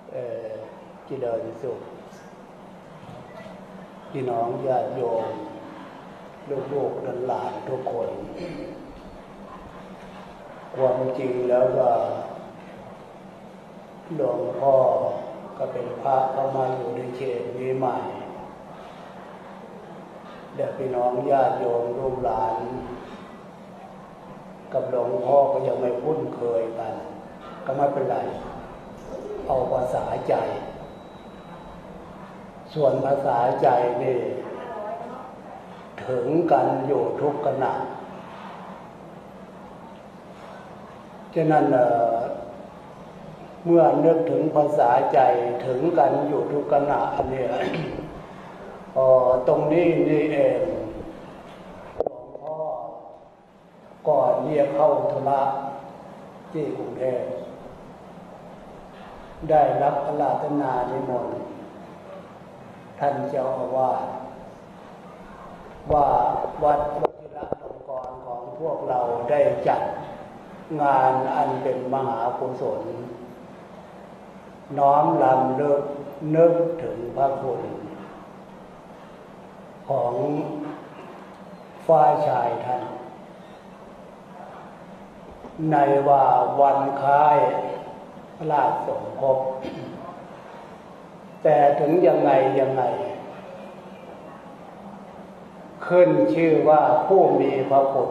เจริญสุขพี่น้องญาติโยมลูกๆหลานทุกคนความจริงแล้วก็หลวงพ่อก็เป็นพระเข้ามาอยู่ในเขตนี้ใหม่แต่พี่น้องญาติโยมลูกหลานกับหลวงพ่อก็ยังไม่คุ้นเคยกันก็ไม่เป็นไรเอาภาษาใจส่วนภาษาใจนี่ถึงกันอยู่ทุกขณะฉะนั้นเมื่อนึกถึงภาษาใจถึงกันอยู่ทุกขณะเนี่ย ตรงนี้นี่เองหลวงพ่อก่อนเรียกเข้าธุระที่กรุงเทพได้รับพระราชทานนิมนต์ท่านเจ้าอาวาสว่าวัดวชิรลงกรณ์ของพวกเราได้จัดงานอันเป็นมหากุศลน้อมรำลึกนึกถึงพระคุณของฝ่ายชายท่านในว่าวันคล้ายพระราชสมภพแต่ถึงยังไงขึ้นชื่อว่าผู้มีพระคุณ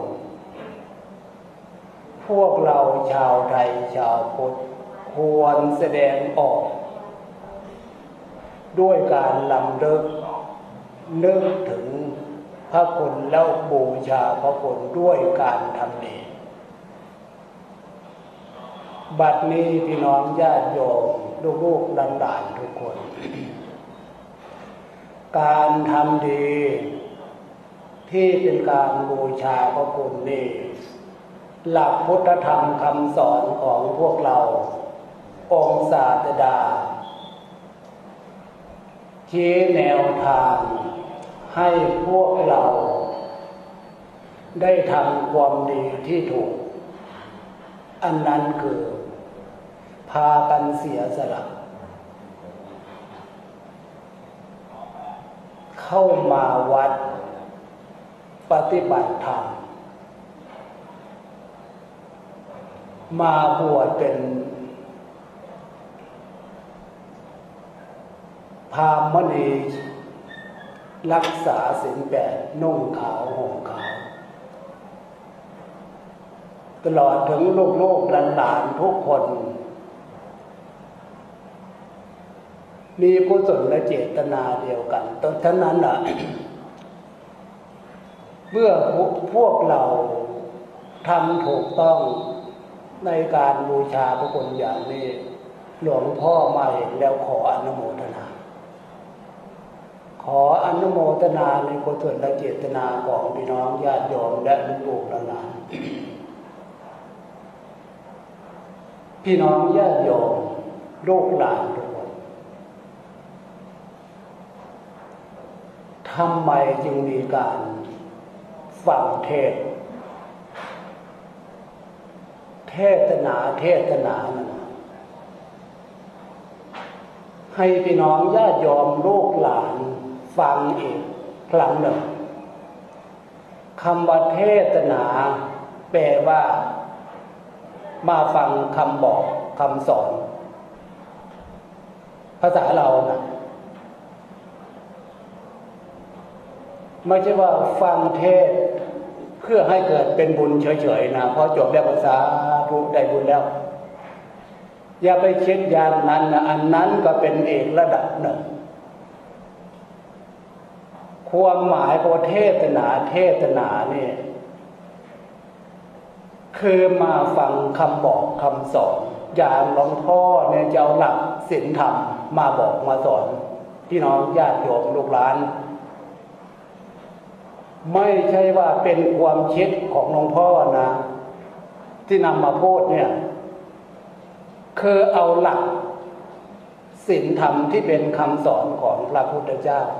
พวกเราชาวไทยชาวพุทธควรแสดงออกด้วยการรำลึกนึกถึงพระคุณแล้วบูชาพระคุณด้วยการทำดีบัดนี้พี่น้องญาติโยมลูกๆหลานๆทุกคน การทำดีที่เป็นการบูชาพระคุณนี่หลักพุทธธรรมคำสอนของพวกเราองค์ศาสดาชี้แนวทางให้พวกเราได้ทำความดีที่ถูกอันนั้นคือพากันเสียสละเข้ามาวัดปฏิบัติธรรมมาบวชเป็นพราหมณีรักษาศีล 8นุ่งขาวห่มขาวตลอดถึงลูกๆหลานๆทุกคนมีกุศลและเจตนาเดียวกันฉะนั้นน่ะ เมื่อพวกเราทำถูกต้องในการบูชาพระคุณอย่างนี้หลวงพ่อมาเห็นแล้วขออนุโมทนาในกุศลและเจตนาของพี่น้องญาติโยมและลูกหลานพี่น้องญาติโยมลูกหลานทุกคนทำไมจึงมีการฟังเทศนาให้พี่น้องญาติโยมลูกหลานฟังอีกครั้งหนึ่งคำว่าเทศนาแปลว่ามาฟังคำบอกคำสอนภาษาเรานะไม่ใช่ว่าฟังเทศเพื่อให้เกิดเป็นบุญเฉยๆนะพอจบแล้วภาษาผู้ได้บุญแล้วอย่าไปคิดอย่างนั้นนะอันนั้นก็เป็นเอกระดับหนึ่งความหมายของเทศนานี่คือมาฟังคำบอกคำสอนอย่างหลวงพ่อเนี่ยจะเอาหลักศีลธรรมมาบอกมาสอนพี่น้องญาติโยมลูกหลานไม่ใช่ว่าเป็นความคิดของหลวงพ่อนะที่นำมาพูดเนี่ยคือเอาหลักศีลธรรมที่เป็นคำสอนของพระพุทธเจ้า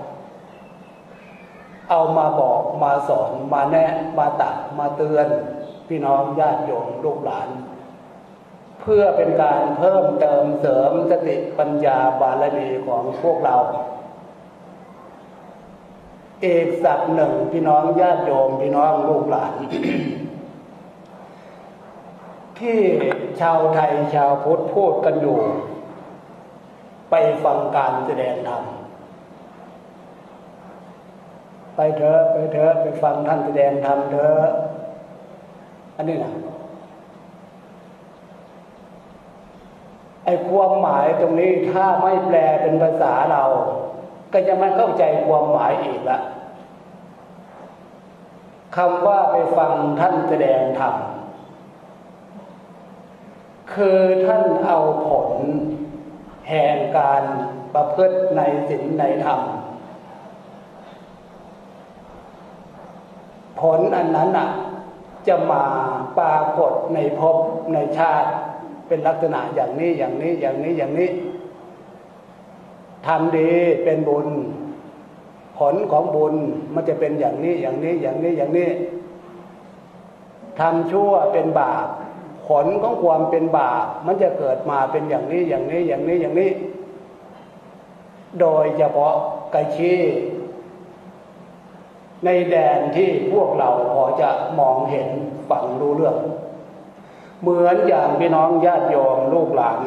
เอามาบอกมาสอนมาแนะมาตักมาเตือนพี่น้องญาติโยมลูกหลานเพื่อเป็นการเพิ่มเติมเสริมสติปัญญาบารมีของพวกเราอีกสักหนึ่งพี่น้องญาติโยมพี่น้องลูกหลาน ที่ชาวไทยชาวพุทธพูดกันอยู่ไปฟังการแสดงธรรมไปเถอะไปฟังท่านแสดงธรรมเถอะอันนี้นะไอ้ความหมายตรงนี้ถ้าไม่แปลเป็นภาษาเราก็จะไม่เข้าใจความหมายอีกละคำว่าไปฟังท่านแสดงธรรมคือท่านเอาผลแห่งการประพฤติในศีลในธรรมผลอันนั้นน่ะจะมาปรากฏในภพในชาติเป็นลักษณะอย่างนี้อย่างนี้อย่างนี้อย่างนี้ทำดีเป็นบุญผลของบุญมันจะเป็นอย่างนี้อย่างนี้อย่างนี้อย่างนี้ทำชั่วเป็นบาปผลของความเป็นบาปมันจะเกิดมาเป็นอย่างนี้อย่างนี้อย่างนี้อย่างนี้โดยเฉพาะกระชี้ในแดนที่พวกเราพอจะมองเห็นฟังรู้เรื่องเหมือนอย่างพี่น้องญาติโยมลูกหลาน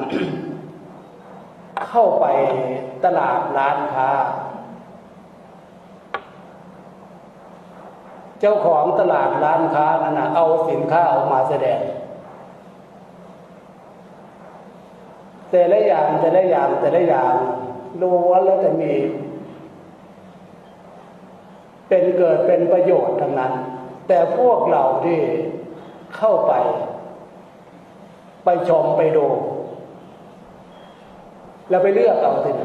เข้าไปตลาดร้านค้าเจ้าของตลาดร้านค้านั่นน่ะเอาสินค้าออกมาแสดงแต่ละอย่างล้วนแล้วแต่มีเป็นเกิดเป็นประโยชน์ทั้งนั้นแต่พวกเราที่เข้าไปชมไปดูแล้วไปเลือกเอาสิ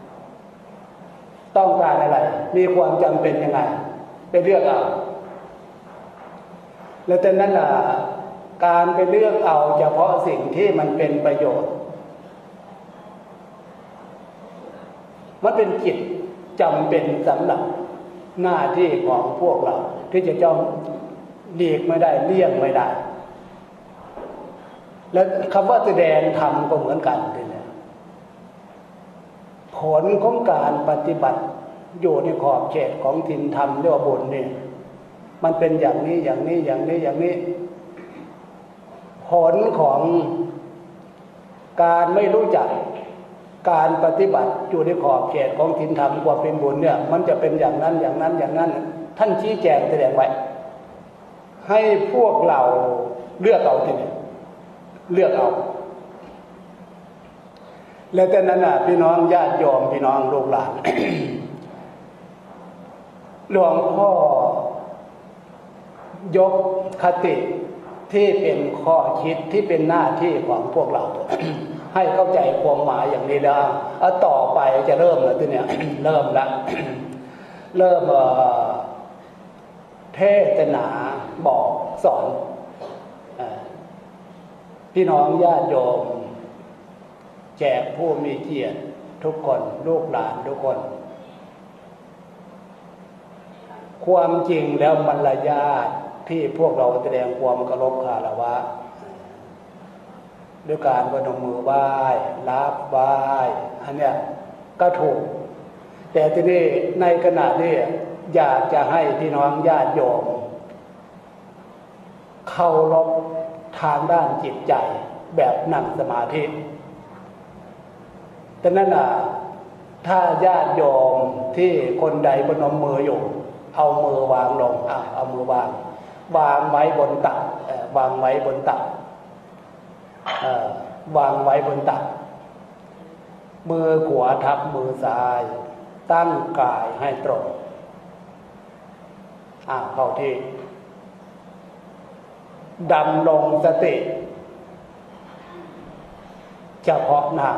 ต้องการอะไรมีความจำเป็นยังไงไปเลือกเอาแล้วแต่นั้นล่ะการไปเลือกเอาเฉพาะสิ่งที่มันเป็นประโยชน์มันเป็นกิจจำเป็นสำหรับหน้าที่ของพวกเราที่จะจ้องหลีกไม่ได้เลี่ยงไม่ได้แล้วคำว่าแสดงธรรมก็เหมือนกันทีนี้ผลของการปฏิบัติอยู่ในขอบเขตของศีลธรรมเรียกว่าบุญนี่มันเป็นอย่างนี้อย่างนี้อย่างนี้อย่างนี้ผลของการไม่รู้จักการปฏิบัติอยู่ในขอบเขตของศีลธรรมความเป็นบุญเนี่ยมันจะเป็นอย่างนั้นอย่างนั้นอย่างนั้นท่านชี้แจงแสดงไว้ให้พวกเราเลือกเอาทีนี้เลือกเอาแล้วแต่นั้นน่ะพี่น้องญาติโยมพี่น้องลูกหลาน หลวงพ่อยกคติที่เป็นข้อคิดที่เป็นหน้าที่ของพวกเรา ให้เข้าใจความหมายอย่างนี้แล้วต่อไปจะเริ่มแล้วทีเนี้ย เริ่มแล้ว เริ่มเทศนาบอกสอนพี่น้องญาติโยมแจกผู้มีเกียรติทุกคนลูกหลานทุกคนความจริงแล้วมารยาทที่พวกเราแสดงความเคารพคารวะด้วยการพนมมือไหว้รับไหว้อันเนี้ยก็ถูกแต่ทีนี้ในขณะนี้อยากจะให้พี่น้องญาติโยมเคารพทางด้านจิตใจแบบนั่งสมาธิแต่นั่นน่ะถ้าญาติโยมที่คนใดพนมมืออยู่เอามือวางลงเอามือวางไว้บนตักวางไว้บนตักวางไว้บนตักมือขวาทับมือซ้ายตั้งกายให้ตรงเข้าที่ดำรงสติเฉพาะหน้า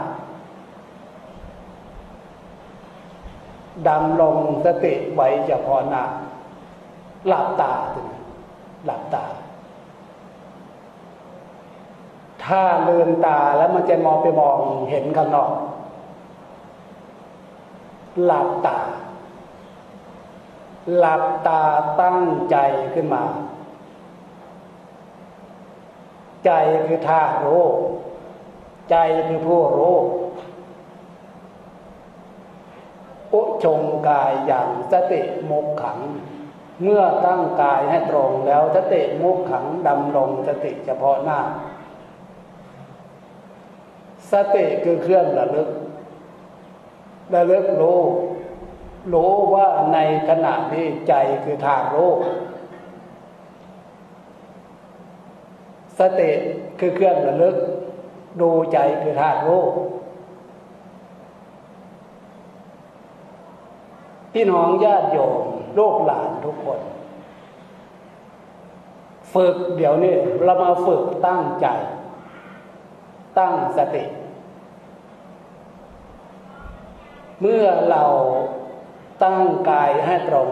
ดำรงสติไว้เฉพาะหน้าหลับตาหลับตาถ้าลืมตาแล้วมันจะมองเห็นข้างนอกหลับตาตั้งใจขึ้นมาใจคือธาตุรู้ใจคือผู้รู้อุชงกายอย่างสติมุขขังเมื่อตั้งกายให้ตรงแล้วสติมุขขังดำรงสติเฉพาะหน้าสติคือเครื่องระลึกรู้ว่าในขณะนี้ใจคือทางรู้สติคือเครื่องระลึกดูใจคือทางรู้พี่น้องญาติโยมลูกหลานทุกคนฝึกเดี๋ยวนี้เรามาฝึกตั้งใจตั้งสติเมื่อเราตั้งกายให้ตรง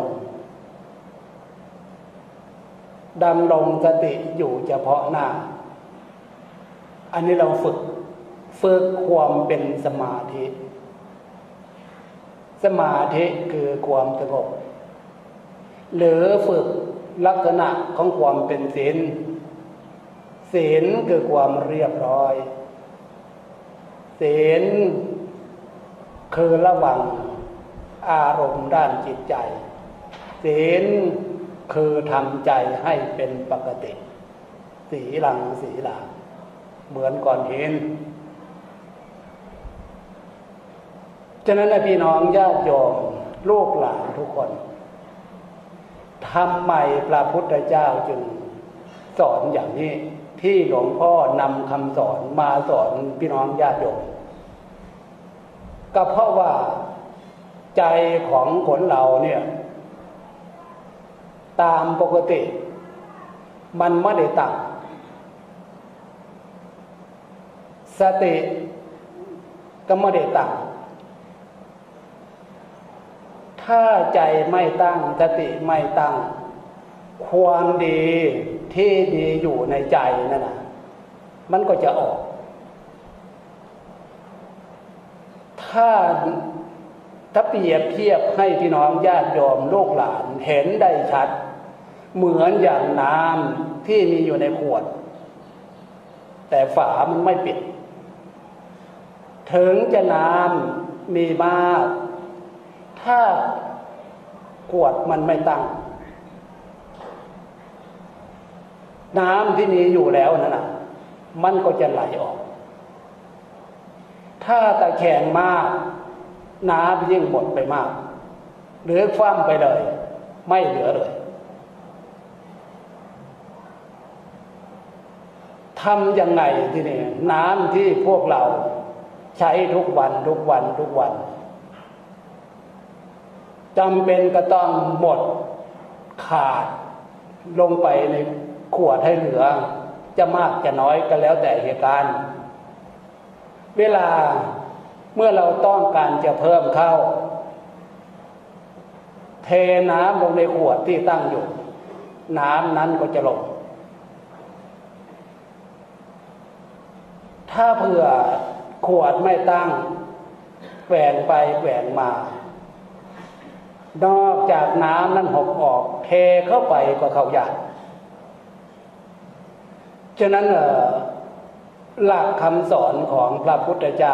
ดำรงสติอยู่เฉพาะหน้าอันนี้เราฝึกความเป็นสมาธิสมาธิคือความสงบหรือฝึกลักษณะของความเป็นศีลศีลคือความเรียบร้อยศีลคือระวังอารมณ์ด้านจิตใจศีลคือทำใจให้เป็นปกติสีหลังเหมือนก่อนเห็นฉะนั้นพี่น้องญาติโยมลูกหลานทุกคนทำไมพระพุทธเจ้าจึงสอนอย่างนี้ที่หลวงพ่อนำคำสอนมาสอนพี่น้องญาติโยมก็เพราะว่าใจของคนเราเนี่ยตามปกติมันไม่ได้ตั้งสติก็ไม่ได้ตั้งถ้าใจไม่ตั้งสติไม่ตั้งความดีที่ดีอยู่ในใจนั่นน่ะมันก็จะออกถ้าเปรียบเทียบให้พี่น้องญาติโยมลูกหลานเห็นได้ชัดเหมือนอย่างน้ำที่มีอยู่ในขวดแต่ฝามันไม่ปิดถึงจะน้ำมีมากถ้าขวดมันไม่ตั้งน้ำที่มีอยู่แล้วนั่นน่ะมันก็จะไหลออกถ้าตะแคงมากน้ำยิ่งหมดไปมากหรือคว่ำไปเลยไม่เหลือเลยทำยังไงที่นี่น้ำที่พวกเราใช้ทุกวันจำเป็นก็ต้องหมดขาดลงไปในขวดให้เหลือจะมากจะน้อยก็แล้วแต่เหตุการณ์เวลาเมื่อเราต้องการจะเพิ่มเข้าเทน้ำลงในขวดที่ตั้งอยู่น้ำนั้นก็จะลงถ้าเผื่อขวดไม่ตั้งแหว่งไปแหว่งมานอกจากน้ำนั้นหกออกเทเข้าไปก็เข้ายากฉะนั้นหลักคำสอนของพระพุทธเจ้า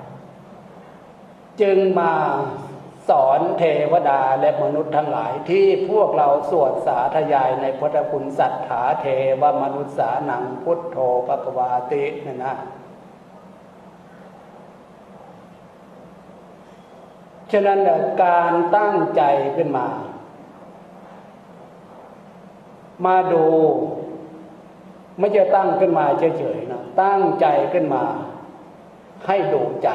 จึงมาสอนเทวดาและมนุษย์ทั้งหลายที่พวกเราสวดสาธยายในพุทธคุณสัทธาเทวมนุษสานังพุทโธภควาตินั่นนะฉะนั้นการตั้งใจขึ้นมาดูไม่จะตั้งขึ้นมาเฉยๆนะตั้งใจขึ้นมาให้ดูใจ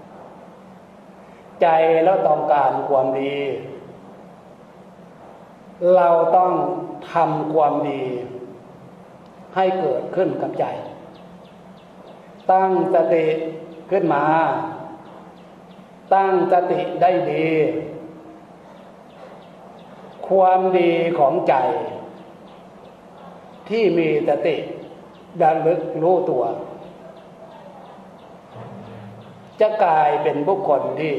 แล้วต้องการความดีเราต้องทำความดีให้เกิดขึ้นกับใจตั้งสติขึ้นมาตั้งสติได้ดีความดีของใจที่มีสติระลึกรู้ตัวจะกลายเป็นบุคคลที่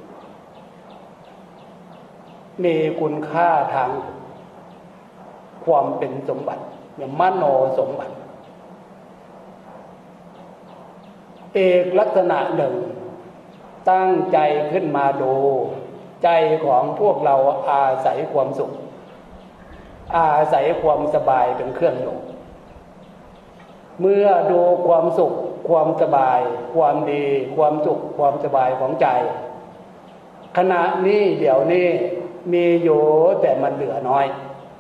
มีคุณค่าทางความเป็นสมบัติอย่างมโนสมบัติอีกลักษณะหนึ่งตั้งใจขึ้นมาดูใจของพวกเราอาศัยความสุขอาศัยความสบายเป็นเครื่องอยู่เมื่อดูความสุขความสบายความดีความสุขความสบายของใจขณะนี้เดี๋ยวนี้มีอยู่แต่มันเหลือน้อย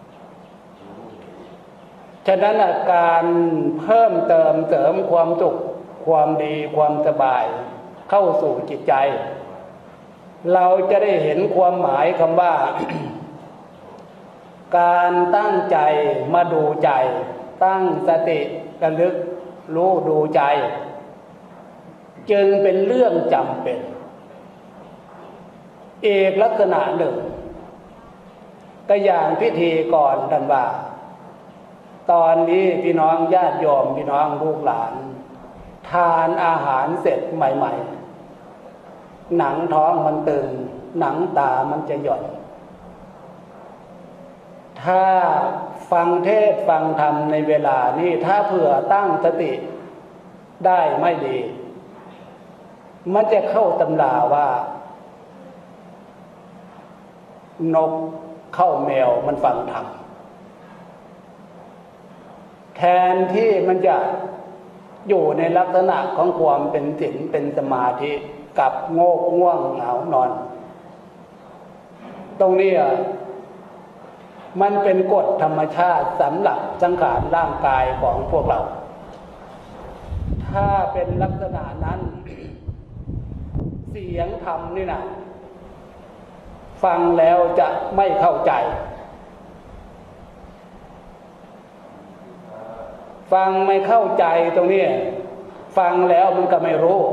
ฉะนั้นการเพิ่มเติมเสริมความสุขความดีความสบายเข้าสู่จิตใจเราจะได้เห็นความหมายคำว่า การตั้งใจมาดูใจตั้งสติระลึกรู้ดูใจจึงเป็นเรื่องจำเป็นอีกลักษณะหนึ่งก็อย่างพิธีก่อนท่านว่าตอนนี้พี่น้องญาติโยมพี่น้องลูกหลานทานอาหารเสร็จใหม่ๆหนังท้องมันตึงหนังตามันจะหย่อนถ้าฟังเทศฟังธรรมในเวลานี้ถ้าเผื่อตั้งสติได้ไม่ดีมันจะเข้าตำราว่านกเข้าแมวมันฟังธรรมแทนที่มันจะอยู่ในลักษณะของความเป็นศีลเป็นสมาธิกับโงกง่วงเหงานอนตรงนี้มันเป็นกฎธรรมชาติสำหรับสังขารร่างกายของพวกเราถ้าเป็นลักษณะนั้นเสียงธรรมนี่นะฟังแล้วจะไม่เข้าใจฟังไม่เข้าใจตรงนี้ฟังแล้วมันก็ไม่รู้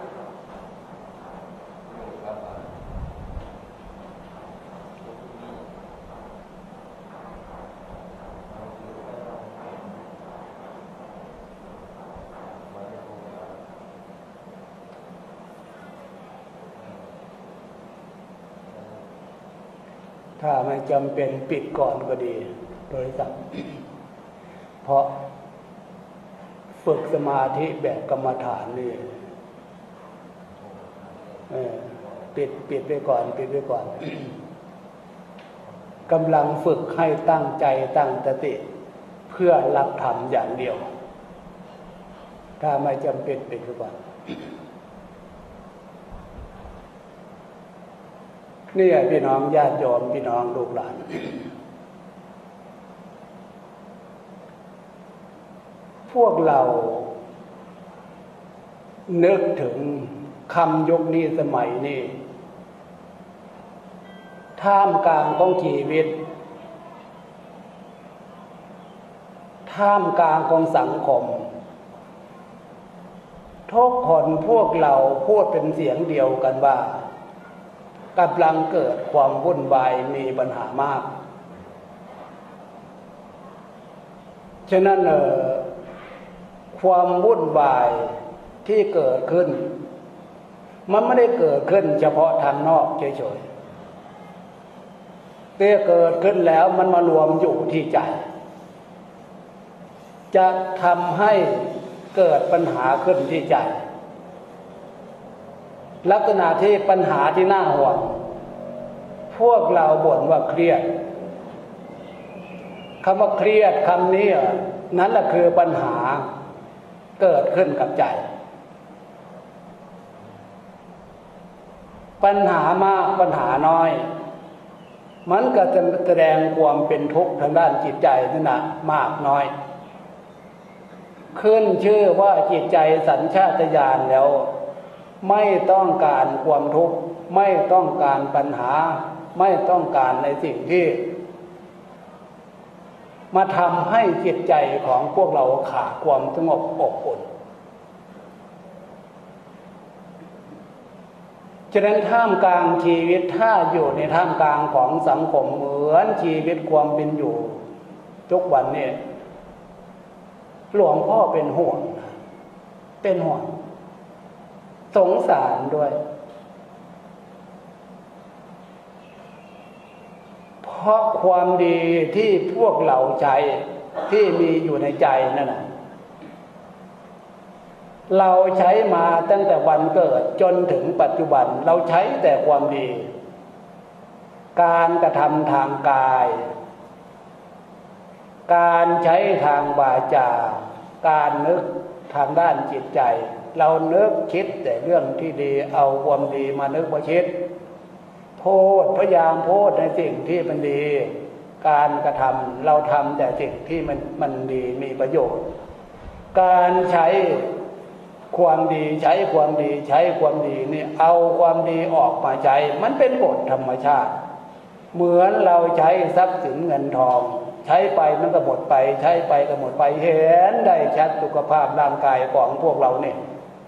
ถ้าไม่จำเป็นปิดก่อนก็ดีโดยสักเพราะฝึกสมาธิแบบกรรมฐานนี่ปิดไว้ก่อนปิดไว้ก่อน กำลังฝึกให้ตั้งใจตั้งสติเพื่อรับธรรมอย่างเดียวถ้าไม่จำเป็นปิดไว้ก่อนนี่พี่น้องญาติโยมพี่น้องลูกหลานพวกเรานึกถึงคำยุคนี้สมัยนี้ท่ามกลางของชีวิตท่ามกลางของสังคมทุกคนพวกเราพูดเป็นเสียงเดียวกันว่ากำลังเกิดความวุ่นวายมีปัญหามากฉะนั้นความวุ่นวายที่เกิดขึ้นมันไม่ได้เกิดขึ้นเฉพาะทางนอกเฉยๆแต่เกิดขึ้นแล้วมันมารวมอยู่ที่ใจจะทำให้เกิดปัญหาขึ้นที่ใจลักษณะที่ปัญหาที่น่าห่วงพวกเราบ่นว่าเครียดคำว่าเครียดคำนี้นั่นแหละคือปัญหาเกิดขึ้นกับใจปัญหามากปัญหาน้อยมันก็จะแสดงความเป็นทุกข์ทางด้านจิตใจนั่นนะมากน้อยขึ้นชื่อว่าจิตใจสัญชาตญาณแล้วไม่ต้องการความทุกข์ไม่ต้องการปัญหาไม่ต้องการในสิ่งที่มาทำให้จิตใจของพวกเราขาดความสงบอบอุ่นฉะนั้นท่ามกลางชีวิตถ้าอยู่ในท่ามกลางของสังคมเหมือนชีวิตความเป็นอยู่ทุกวันนี้หลวงพ่อเป็นห่วงสงสารด้วยเพราะความดีที่พวกเราใจที่มีอยู่ในใจนั่นน่ะเราใช้มาตั้งแต่วันเกิดจนถึงปัจจุบันเราใช้แต่ความดีการกระทำทางกายการใช้ทางวาจาการนึกทางด้านจิตใจเรานึกคิดแต่เรื่องที่ดีเอาความดีมานึกมาคิดพูดพยายามพูดในสิ่งที่มันดีการกระทำเราทำแต่สิ่งที่มันดีมีประโยชน์การใช้ความดีใช้ความดีใช้ความดีนี่เอาความดีออกมาใช้มันเป็นกฎธรรมชาติเหมือนเราใช้ทรัพย์สินเงินทองใช้ไปมันก็หมดไปใช้ไปก็หมดไปเห็นได้ชัดสุขภาพร่างกายของพวกเราเนี่ย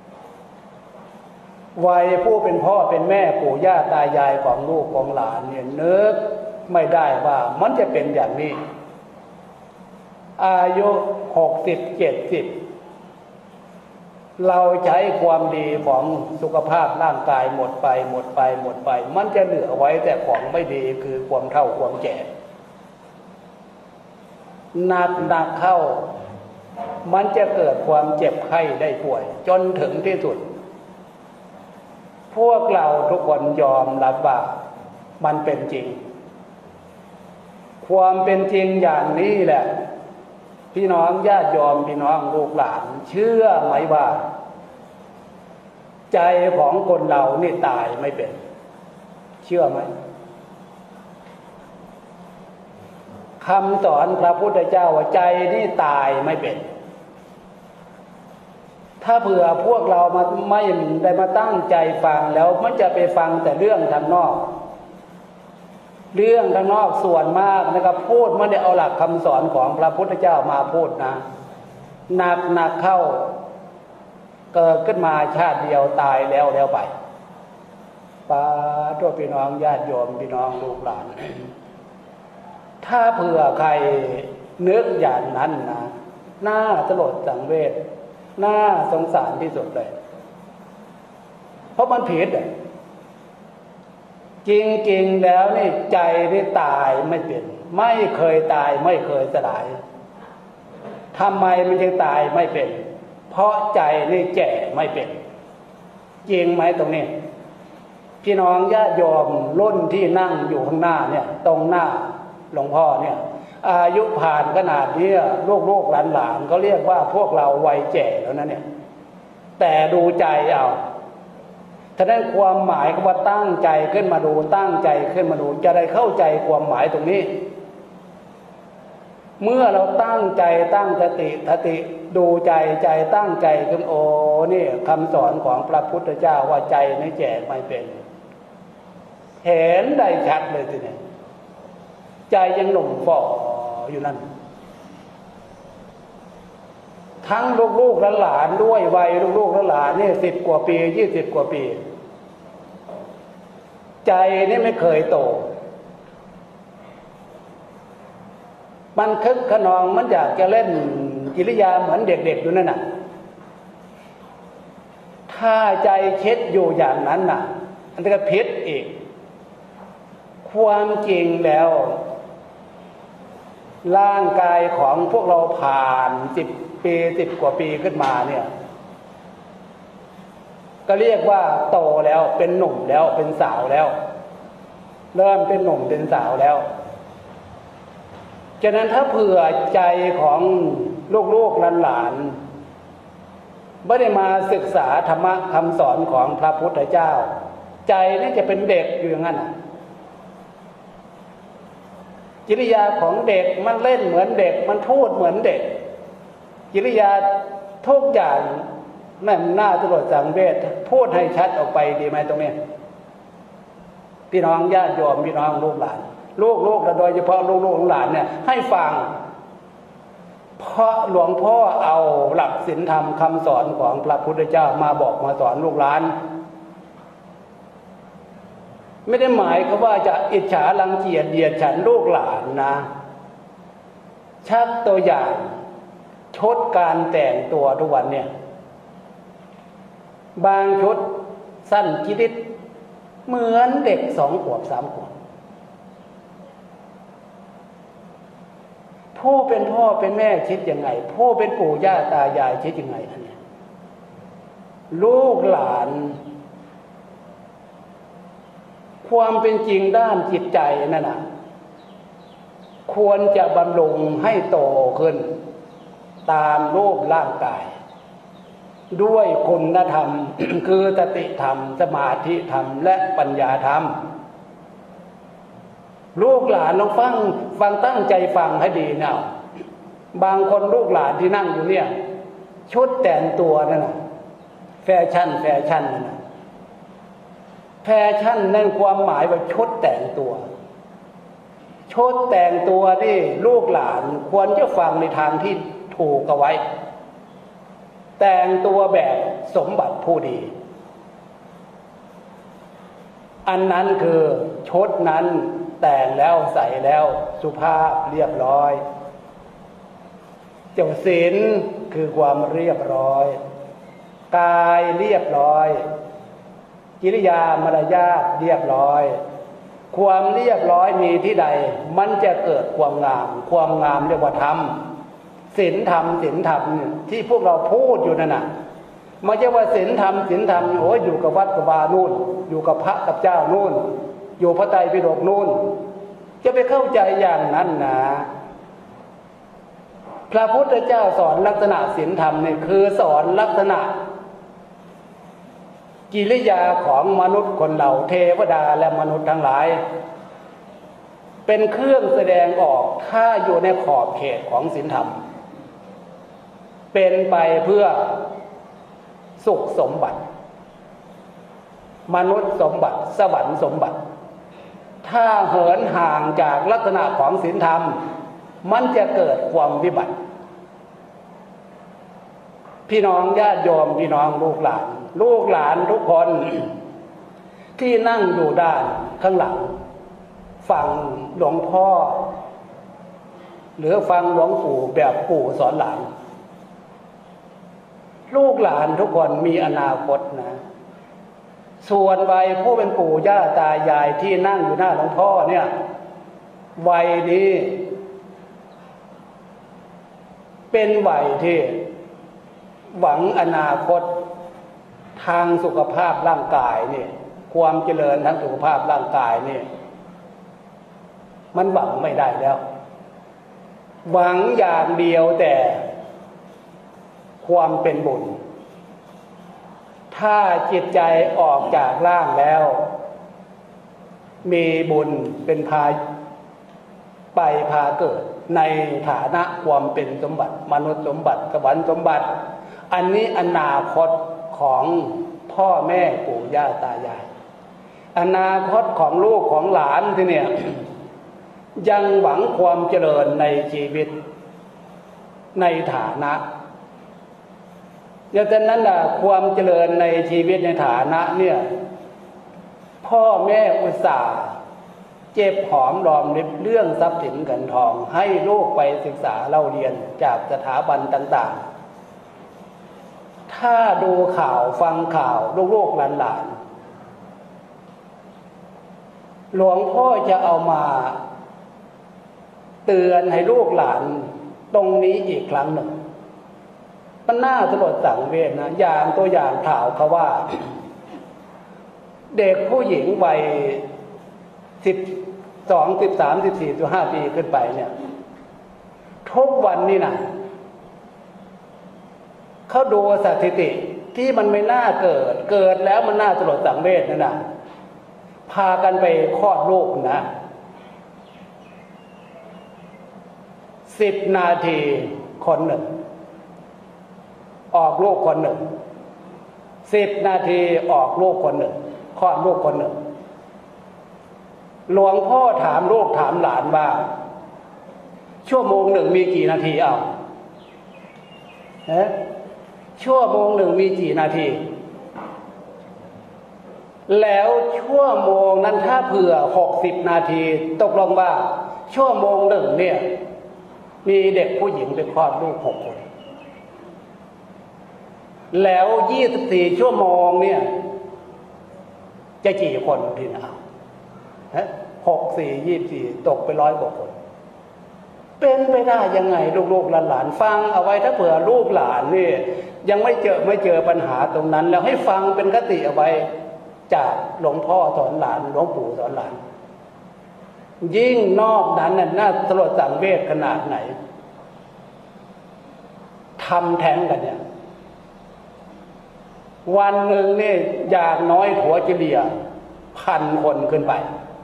วัยผู้เป็นพ่อเป็นแม่ปู่ย่าตายายของลูกของหลานเนี่ยนึกไม่ได้ว่ามันจะเป็นอย่างนี้อายุ60-70เราใช้ความดีของสุขภาพร่างกายหมดไปมันจะเหลือไว้แต่ของไม่ดีคือความเฒ่าความแก่หนักเข้ามันจะเกิดความเจ็บไข้ได้ป่วยจนถึงที่สุดพวกเราทุกคนยอมรับว่ามันเป็นจริงความเป็นจริงอย่างนี้แหละพี่น้องญาติโยมพี่น้องลูกหลานเชื่อไหมว่าใจของคนเรานี่ตายไม่เป็นเชื่อไหมคำสอนพระพุทธเจ้าว่าใจนี่ตายไม่เป็นถ้าเผื่อพวกเราไม่ได้มาตั้งใจฟังแล้วมันจะไปฟังแต่เรื่องทางนอกเรื่องทางนอกส่วนมากนะครับพูดไม่ได้เอาหลักคำสอนของพระพุทธเจ้ามาพูดนะหนักเข้าเกิดขึ้นมาชาติเดียวตายแล้วไปป้าตัวพี่น้องญาติโยมพี่น้องลูกหลานถ้าเผื่อใครนึกอย่างนั้นนะน่าสลดสังเวชน่าสงสารที่สุดเลยเพราะมันผิดจริงๆแล้วนี่ใจนี่ตายไม่เป็นไม่เคยตายไม่เคยสลายทำไมมันจึงตายไม่เป็นเพราะใจนี่แก่ไม่เป็นจริงไหมตรงนี้พี่น้องญาติโยมรุ่นที่นั่งอยู่ข้างหน้าเนี่ยตรงหน้าหลวงพ่อเนี่ยอายุผ่านขนาดนี้ลูกหลานเขาเรียกว่าพวกเราวัยแก่แล้วนะเนี่ยแต่ดูใจเอาฉะนั้นความหมายก็ว่าตั้งใจขึ้นมาดูตั้งใจขึ้นมาดูจะได้เข้าใจความหมายตรงนี้เมื่อเราตั้งใจตั้งสติดูใจตั้งใจขึ้นโอ้นี่คำสอนของพระพุทธเจ้าว่าใจนี่แก่ไม่เป็นเห็นได้ชัดเลยทีนี้ใจยังหนุ่มฝ่ออยู่นั่นทั้งลูกหลานด้วยวัยลูกหลานนี่10 กว่าปี20 กว่าปีใจนี่ไม่เคยโตมันคึกขนองมันอยากจะเล่นกิริยาเหมือนเด็กๆอยู่นั่นน่ะถ้าใจคิดอยู่อย่างนั้นน่ะอันนี้ก็ผิดอีกความจริงแล้วร่างกายของพวกเราผ่าน10 ปี10 กว่าปีขึ้นมาเนี่ยก็เรียกว่าโตแล้วเป็นหนุ่มแล้วเป็นสาวแล้วเริ่มเป็นหนุ่มเป็นสาวแล้วฉะนั้นถ้าเผื่อใจของลูกหลานไม่ได้มาศึกษาธรรมะคำสอนของพระพุทธเจ้าใจนี่จะเป็นเด็กอยู่อย่างนั้นกิริยาของเด็กมันเล่นเหมือนเด็กมันพูดเหมือนเด็กกิริยาทุกอย่างนั่นน่าสลดสังเวชพูดให้ชัดออกไปดีไหมตรงนี้พี่น้องญาติโยมพี่น้องลูกหลานลูกและโดยเฉพาะลูกหลานเนี่ยให้ฟังเพราะหลวงพ่อเอาหลักศีลธรรมคำสอนของพระพุทธเจ้ามาบอกมาสอนลูกหลานไม่ได้หมายเขาว่าจะอิจฉารังเกียจเดียดฉันลูกหลานนะชักตัวอย่างชุดการแต่งตัวทุกวันเนี่ยบางชุดสั้นจิริดเหมือนเด็ก2 ขวบ3 ขวบผู้เป็นพ่อเป็นแม่คิดยังไงผู้เป็นปู่ย่าตายายคิดยังไงอันนี้ลูกหลานความเป็นจริงด้านจิตใจนั่นน่ะควรจะบำรุงให้โตขึ้นตามรูปร่างกายด้วยคุณธรรม คือสติธรรมสมาธิธรรมและปัญญาธรรมลูกหลานลองฟังตั้งใจฟังให้ดีนะบางคนลูกหลานที่นั่งอยู่เนี่ยชุดแต่งตัวนั่นน่ะแฟชั่นนั่นน่ะแฟชั่นนั่นความหมายว่าชุดแต่งตัวชุดแต่งตัวนี่ลูกหลานควรจะฟังในทางที่ถูกเอาไว้แต่งตัวแบบสมบัติผู้ดีอันนั้นคือชุดนั้นแต่งแล้วใส่แล้วสุภาพเรียบร้อยเจ้าศีลคือความเรียบร้อยกายเรียบร้อยกิริยามารยาทเรียบร้อยความเรียบร้อยมีที่ใดมันจะเกิดความงามเรียกว่าธรรมศีลธรรมที่พวกเราพูดอยู่นั่นน่ะไม่ใช่ว่าศีลธรรมโอ้ยอยู่กับวัดกับวานู่นอยู่กับพระกับเจ้านู่นอยู่พระไตรปิฎกนู่นจะไปเข้าใจอย่างนั้นนะพระพุทธเจ้าสอนลักษณะศีลธรรมเนี่ยคือสอนลักษณะกิริยาของมนุษย์คนเราเทวดาและมนุษย์ทั้งหลายเป็นเครื่องแสดงออกถ้าอยู่ในขอบเขตของศีลธรรมเป็นไปเพื่อสุขสมบัติมนุษย์สมบัติสวรรค์สมบัติถ้าเหินห่างจากลักษณะของศีลธรรมมันจะเกิดความวิบัติพี่น้องญาติโยมพี่น้องลูกหลานทุกคนที่นั่งอยู่ด้านข้างหลังฟังหลวงพ่อหรือฟังหลวงปู่แบบปู่สอนหลานลูกหลานทุกคนมีอนาคตนะส่วนวัยผู้เป็นปู่ย่าตายายที่นั่งอยู่หน้าหลวงพ่อเนี่ยวัยนี้เป็นวัยที่หวังอนาคตทางสุขภาพร่างกายนี่ความเจริญทางสุขภาพร่างกายนี่มันหวังไม่ได้แล้วหวังอย่างเดียวแต่ความเป็นบุญถ้าจิตใจออกจากร่างแล้วมีบุญเป็นพาเกิดในฐานะความเป็นสมบัติมนุษย์สมบัติสวรรค์สมบัติอันนี้อนาคตของพ่อแม่ปู่ย่าตายายอนาคตของลูกของหลานที่เนี่ยยังหวังความเจริญในชีวิตในฐานะดังนั้นนะความเจริญในชีวิตในฐานะเนี่ยพ่อแม่อุตส่าห์เจ็บหอมรอมริบเรื่องทรัพย์สินเงินทองให้ลูกไปศึกษาเล่าเรียนจากสถาบันต่างๆถ้าดูข่าวฟังข่าวลูกหลานหลวงพ่อจะเอามาเตือนให้ลูกหลานตรงนี้อีกครั้งหนึ่งมันน่าสลดสังเวชนะอย่างตัวอย่างข่าวเขาว่าเด็กผู้หญิงวัย12 13 14 15 ปีขึ้นไปเนี่ยทุกวันนี่นะเขาดูสถิติที่มันไม่น่าเกิดแล้วมันน่าสลดสังเวชนั่นนะพากันไปคลอดลูกนะ10 นาทีคนหนึ่งออกลูกคนหนึ่ง10 นาทีออกลูกคนหนึ่งคลอดลูกคนหนึ่งหลวงพ่อถามลูกถามหลานว่าชั่วโมงหนึ่งมีกี่นาทีชั่วโมงหนึ่งมีกี่นาทีแล้วชั่วโมงนั้นถ้าเผื่อ60 นาทีตกลงว่าชั่วโมงหนึ่งเนี่ยมีเด็กผู้หญิงไปคลอดลูก6 คนแล้ว24 ชั่วโมงเนี่ยจะกี่คนพี่นะ6 4 24ตกไป100 กว่าคนเป็นไปได้ยังไงลูกๆหลานๆฟังเอาไว้ถ้าเผื่อลูกหลานนี่ยังไม่เจอปัญหาตรงนั้นแล้วให้ฟังเป็นคติเอาไว้จากหลวงพ่อสอนหลานหลวงปู่สอนหลานยิ่งนอกนั้นน่าสลดสังเวชขนาดไหนทำแท้งกันเนี่ยวันหนึ่งนี่อย่างน้อยหัวเฉลี่ย1,000 คนขึ้นไป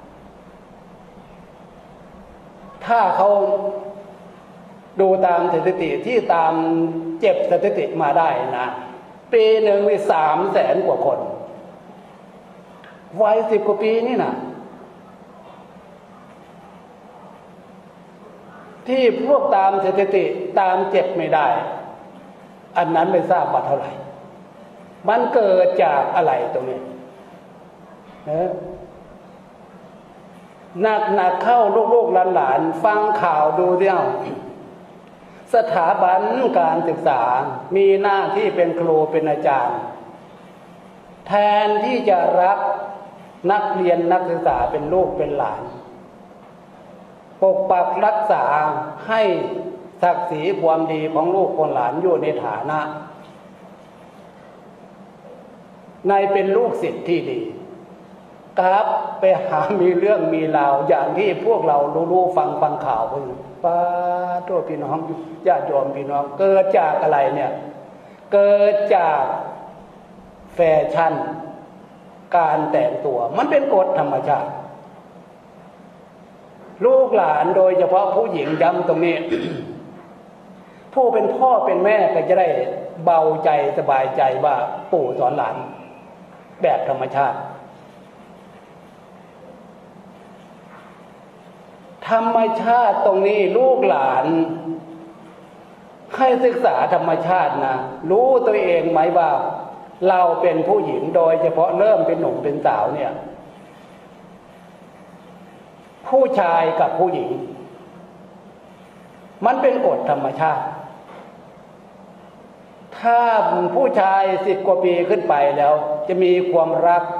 ถ้าเขาดูตามสถิติที่ตามเจ็บสถิติมาได้นะปีหนึ่งมี300,000 กว่าคนวัย10 กว่าปีนี่นะที่พวกตามสถิติตามเจ็บไม่ได้อันนั้นไม่ทราบว่าเท่าไหร่มันเกิดจากอะไรตรงนี้หนักเข้าลูกหลานฟังข่าวดูเดียวสถาบันการศึกษามีหน้าที่เป็นครูเป็นอาจารย์แทนที่จะรับนักเรียนนักศึกษาเป็นลูกเป็นหลานปกปักรักษาให้ศักดิ์ศรีความดีของลูกของหลานอยู่ในฐานะในเป็นลูกศิษย์ที่ดีกลับไปหามีเรื่องมีราวอย่างที่พวกเรารู้ฟังข่าวกันป้าตัวพี่น้องญาติโยมพี่น้องเกิดจากอะไรเนี่ยเกิดจากแฟชั่นการแต่งตัวมันเป็นกฎธรรมชาติลูกหลานโดยเฉพาะผู้หญิงย้ำตรงนี้ ผู้เป็นพ่อเป็นแม่ก็จะได้เบาใจสบายใจว่าปู่สอนหลานแบบธรรมชาติธรรมชาติตรงนี้ลูกหลานให้ศึกษาธรรมชาตินะรู้ตัวเองไหมว่าเราเป็นผู้หญิงโดยเฉพาะเริ่มเป็นหนุ่มเป็นสาวเนี่ยผู้ชายกับผู้หญิงมันเป็นกฎธรรมชาติถ้าผู้ชาย10 กว่าปีขึ้นไปแล้วจะมีความรัก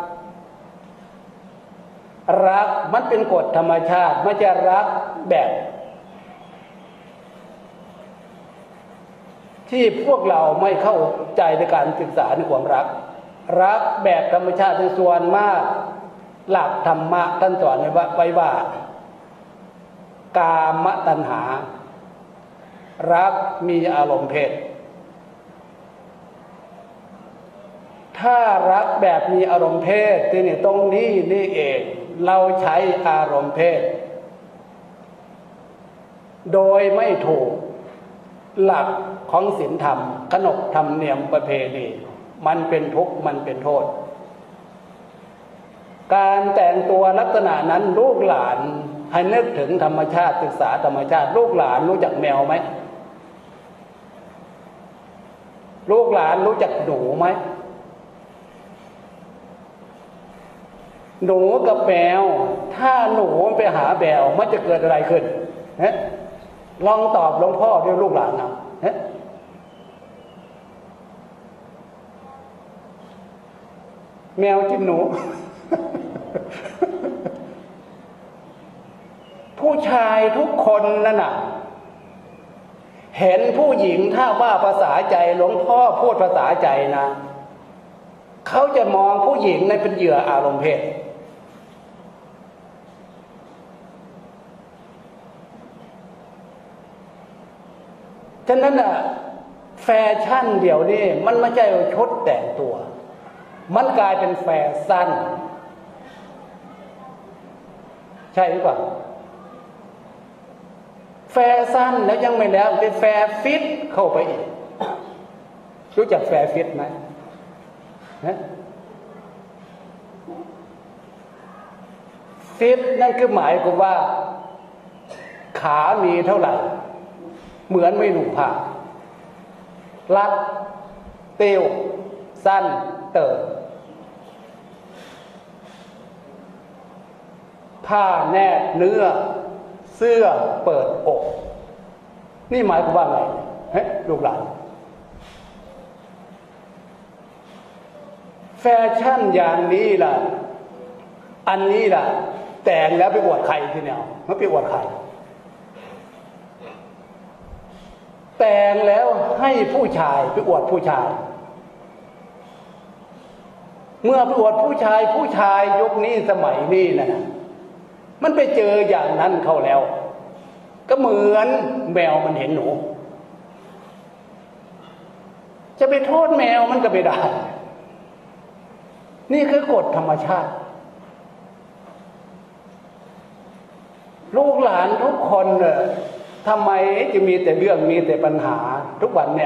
มันเป็นกฎธรรมชาติไม่จะรักแบบที่พวกเราไม่เข้าใจในการศึกษาในความรักแบบธรรมชาติในส่วนมากหลักธรรมะท่านสอนไว้ว่ากามตัณหารักมีอารมณ์เพศถ้ารักแบบมีอารมณ์เพศนี่ตรงนี้นี่เองเราใช้อารมณ์เพศโดยไม่ถูกหลักของศีลธรรมขนบธรรมเนียมประเพณีมันเป็นทุกข์มันเป็นโทษการแต่งตัวลักษณะนั้นลูกหลานให้นึกถึงธรรมชาติศึกษาธรรมชาติลูกหลานรู้จักแมวไหมลูกหลานรู้จักหนูไหมหนูกับแมวถ้าหนูไปหาแมวมันจะเกิดอะไรขึ้นลองตอบหลวงพ่อด้วยลูกหลานนะแมวกินหนู ผู้ชายทุกคนนั่นน่ะเห็นผู้หญิงถ้าว่าภาษาใจหลวงพ่อพูดภาษาใจนะเขาจะมองผู้หญิงในเป็นเหยื่ออารมณ์เพศฉะนั้นน่ะแฟชั่นเดี๋ยวนี้มันไม่ใช่ชุดแต่งตัวมันกลายเป็นแฟชั่นใช่หรือเปล่าแฟชั่นแล้วยังไม่แล้วเป็นแฟฟิตเข้าไปอีกรู้จักแฟฟิตไหมฟิตนั่นคือหมายความว่าขามีเท่าไหร่เหมือนไม่หนุ่มผ้ารัดเตียวสั้นเติมผ้าแนบเนื้อเสื้อเปิดอกนี่หมายความว่าไงลูกหลานแฟชั่นอย่างนี้ล่ะอันนี้ล่ะแต่งแล้วไปอวดใครทีเดียวมันไปอวดใครแต่งแล้วให้ผู้ชายไปอวดผู้ชายเมื่อไปอวดผู้ชายยุคนี้สมัยนี้นะมันไปเจออย่างนั้นเข้าแล้วก็เหมือนแมวมันเห็นหนูจะไปโทษแมวมันก็ไม่ได้นี่คือกฎธรรมชาติลูกหลานทุกคนเนี่ยทำไมจะมีแต่เรื่องมีแต่ปัญหาทุกวันเนี่ย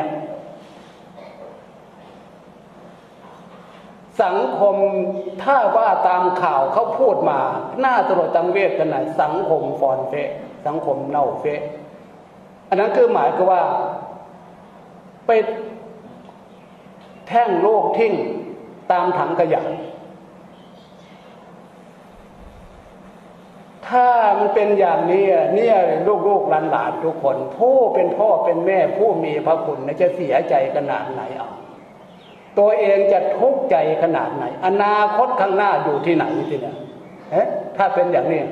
สังคมถ้าว่าตามข่าวเขาพูดมาหน้าตรวจตังเวทกันไหนสังคมฟอนเฟะสังคมเน่าเฟะอันนั้นคือหมายก็ว่าไปแท่งโลกทิ้งตามถังขยะถ้ามันเป็นอย่างนี้เนี่ยลูกหลานทุกคนผู้เป็นพ่อเป็นแม่ผู้มีพระคุณจะเสียใจขนาดไหนตัวเองจะทุกข์ใจขนาดไหนอนาคตข้างหน้าอยู่ที่ไหนทีเนี่ยถ้าเป็นอย่างนี้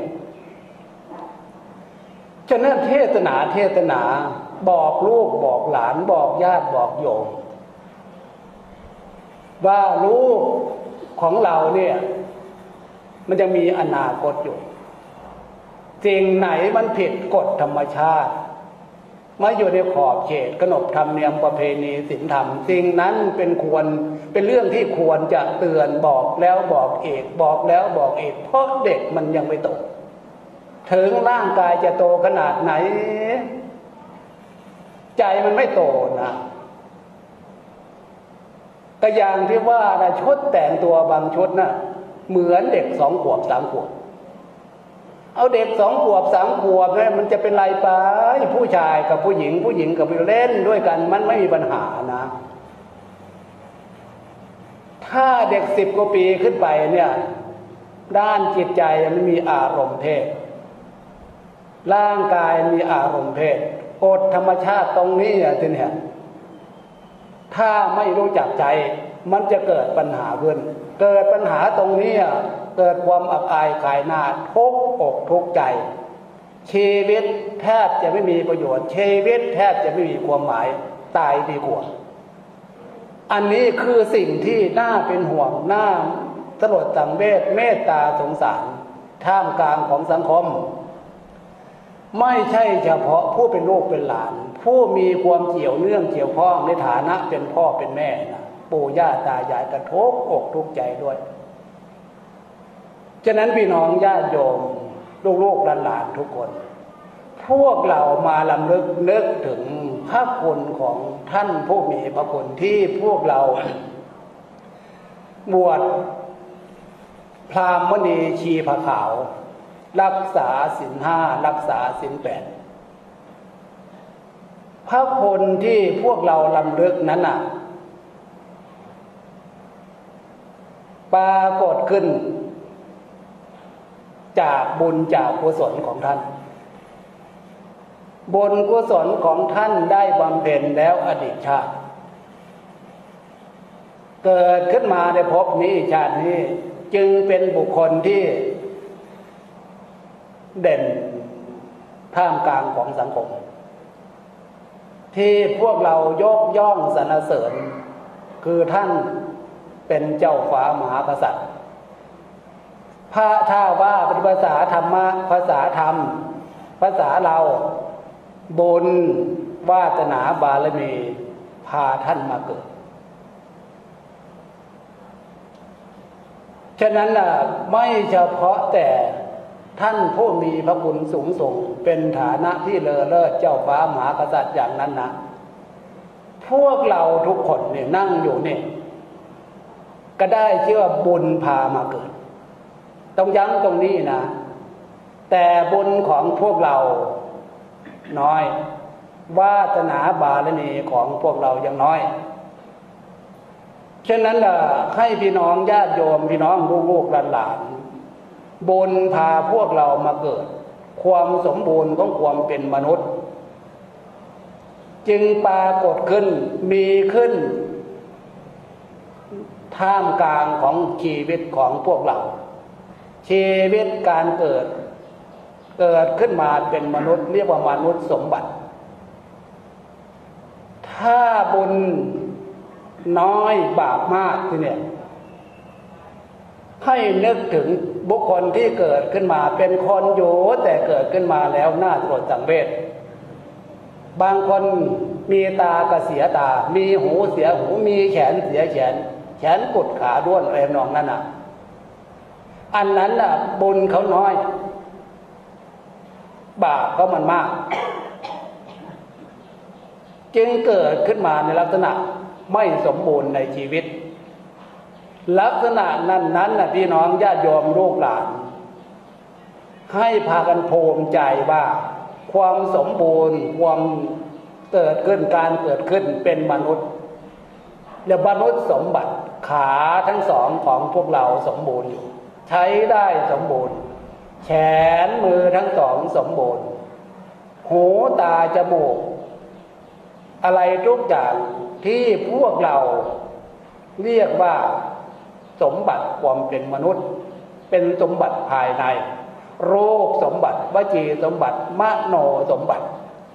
ฉะนั้นเทศนาบอกลูกบอกหลานบอกญาติบอกโยมว่าลูกของเราเนี่ยมันจะมีอนาคตอยู่สิ่งไหนมันผิดกฎธรรมชาติมาอยู่ในขอบเขตขนบธรรมเนียมประเพณีศีลธรรมสิ่งนั้นเป็นเรื่องที่ควรจะเตือนบอกแล้วบอกอีกบอกแล้วบอกอีกเพราะเด็กมันยังไม่โตถึงร่างกายจะโตขนาดไหนใจมันไม่โตนะก็อย่างที่ว่านะชุดแต่งตัวบางชุดนะเหมือนเด็ก2 ขวบ 3 ขวบเอาเด็ก2 ขวบ 3 ขวบเนี่ยมันจะเป็นไรไปผู้ชายกับผู้หญิงกับผู้เล่นด้วยกันมันไม่มีปัญหานะถ้าเด็ก10 กว่าปีขึ้นไปเนี่ยด้านจิตใจมันมีอารมณ์เพศร่างกายมีอารมณ์เพศกฎธรรมชาติตรงนี้ทีเนี่ยถ้าไม่รู้จักใจมันจะเกิดปัญหาขึ้นเกิดปัญหาตรงนี้เกิดความอับอายขายหน้าทุกข์อกทุกข์ใจชีวิตแทบจะไม่มีประโยชน์ชีวิตแทบจะไม่มีความหมายตายดีกว่าอันนี้คือสิ่งที่น่าเป็นห่วงน่าสลดสังเวชเมตตาสงสารท่ามกลางของสังคมไม่ใช่เฉพาะผู้เป็นลูกเป็นหลานผู้มีความเกี่ยวเนื่องเกี่ยวข้องในฐานะเป็นพ่อเป็นแม่นะปู่ย่าตายายกระทบอกทุกข์ใจด้วยฉะนั้นพี่น้องญาติโยมลูกหลานทุกคนพวกเรามาลำลึกนึกถึงพระคุณของท่านผู้มีพระคุณที่พวกเราบวชพราหมณีชีพขาวรักษาศีล 5รักษาศีล 8พระคุณที่พวกเราลำลึกนั้นน่ะปรากฏขึ้นจากบุญจากกุศลของท่านบุญกุศลของท่านได้บำเพ็ญแล้วอดีตชาติเกิดขึ้นมาในภพนี้ชาตินี้จึงเป็นบุคคลที่เด่นท่ามกลางของสังคมที่พวกเรายกย่องสรรเสริญคือท่านเป็นเจ้าฟ้ามหากษัตริย์พระถ้าว่าเป็นภาษาธรรมะภาษาธรรมภาษาเราบุญวาสนาบารมีพาท่านมาเกิดฉะนั้นไม่เฉพาะแต่ท่านผู้มีพระคุณสูงส่งเป็นฐานะที่เลอเลิศเจ้าฟ้ามหากษัตริย์อย่างนั้นนะพวกเราทุกคนเนี่ยนั่งอยู่เนี่ยก็ได้ชื่อว่าบุญพามาเกิดต้องย้ำตรงนี้นะแต่บุญของพวกเราน้อยวาสนาบารมีของพวกเรายังน้อยฉะนั้นให้พี่น้องญาติโยมพี่น้องลูกหลานบุญพาพวกเรามาเกิดความสมบูรณ์ของความเป็นมนุษย์จึงปรากฏขึ้นมีขึ้นท่ามกลางของชีวิตของพวกเราชีวิตการเกิดขึ้นมาเป็นมนุษย์เรียกว่ามนุษย์สมบัติถ้าบุญน้อยบาปมากทีเนี่ยให้นึกถึงบุคคลที่เกิดขึ้นมาเป็นคนอยู่แต่เกิดขึ้นมาแล้วน่าสลดสังเวชบางคนมีตาก็เสียตามีหูเสียหูมีแขนเสียแขนแขนกุดขาด้วนอะไรนองนั่นน่ะอันนั้นน่ะบุญเขาน้อยบาปก็มันมากจึงเกิดขึ้นมาในลักษณะไม่สมบูรณ์ในชีวิตลักษณะนั้นน่ะพี่น้องญาติโยมลูกหลานให้พากันภูมิใจว่าความสมบูรณ์ความเกิดขึ้นการเกิดขึ้นเป็นมนุษย์และมนุษย์สมบัติขาทั้งสองของพวกเราสมบูรณ์อยู่ใช้ได้สมบูรณ์แขนมือทั้งสองสมบูรณ์หูตาจมูกอะไรทุกอย่างที่พวกเราเรียกว่าสมบัติความเป็นมนุษย์เป็นสมบัติภายในรูปสมบัติวจีสมบัติมโนสมบัติ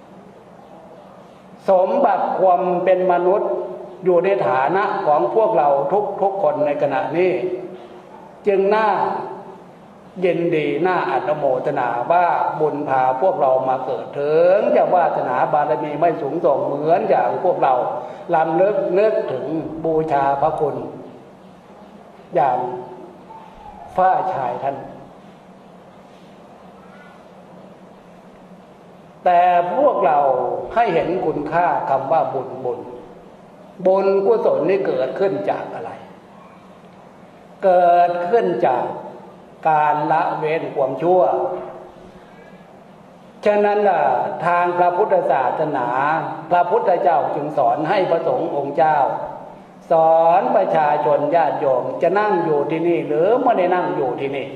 สมบัติความเป็นมนุษย์อยู่ในฐานะของพวกเราทุกคนในขณะนี้จึงน่ายินดีน่าอนุโมทนาว่าบุญพาพวกเรามาเกิดถึงจะวาสนาบารมีไม่สูงส่งเหมือนอย่างพวกเราลำลึกนึกถึงบูชาพระคุณอย่างฝ้าชายท่านแต่พวกเราให้เห็นคุณค่าคำว่าบุญกุศลนี่เกิดขึ้นจากอะไรเกิดขึ้นจากการละเว้นความชั่วฉะนั้นทางพระพุทธศาสนาพระพุทธเจ้าจึงสอนให้พระสงฆ์องค์เจ้าสอนประชาชนญาติโยมจะนั่งอยู่ที่นี่หรือไม่ได้นั่งอยู่ที่นี่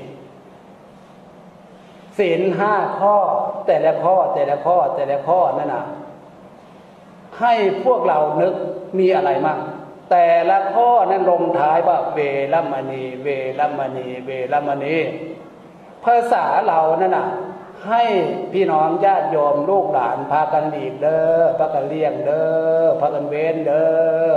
ศีล5 ข้อแต่ละข้อนั่นน่ะให้พวกเรานึกมีอะไรมั่งแต่ละข้อนั้นลงท้ายว่าเวรมณีเวรมณีเวรมณีภาษาเรานั่นน่ะให้พี่น้องญาติโยมลูกหลานพากันหลีกเด้อพากันเลี่ยงเด้อพากันเว้นเด้อ